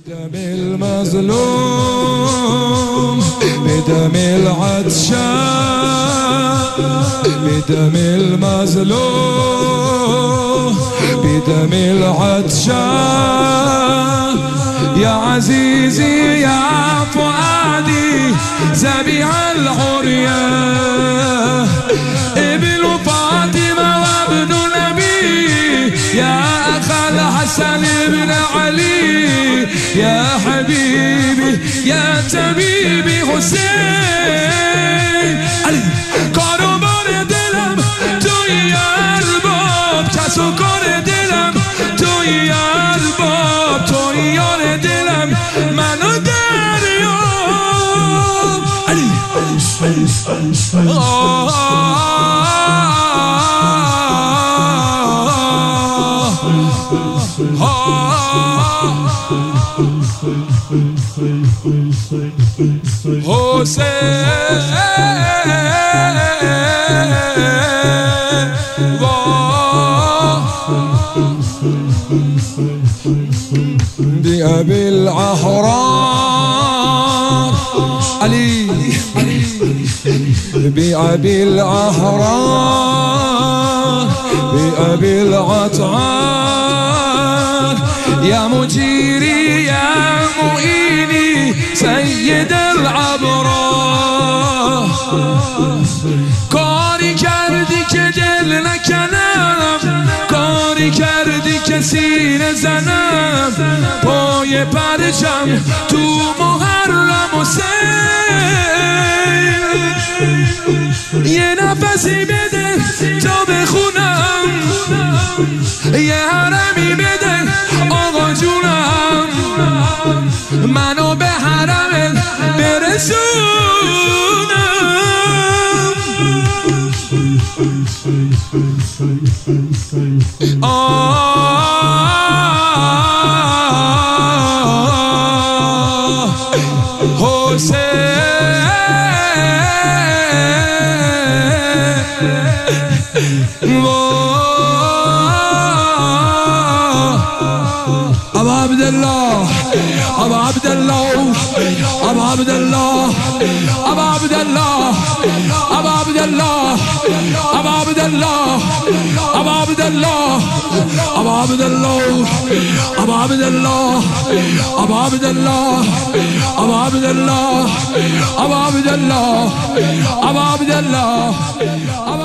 بدم المظلوم بدم العطشان بدم المظلوم بدم العطشان يا عزيزي يا فؤادي ذبيح العريان ابن فاطمة وابن نبي يا أخا الحسن بن علي يا حبيبي يا طبيبي حسین علی کاروبار دلم توی ارباب کس و کار دلم توی ارباب توی یار دلم منو دریاب علی بأبي الأحرار علي بأبي الأحرار بأبي العطار يا مجيري يا معيني سيد الأبرار کاری کردی که دل نکنم کاری کردی که سینه زنم پای پرچم تو محرم حسین یه نفسی بده تا بخونم یه حرمی بده آقا جونم منو به حرمت برسونم أبا عبد الله أبا عبد الله أبا عبد الله أبا عبد الله أبا عبد الله أبا عبد الله أبا عبد الله أبا عبد الله أبا عبد الله أبا عبد الله أبا عبد الله أبا عبد الله أبا عبد الله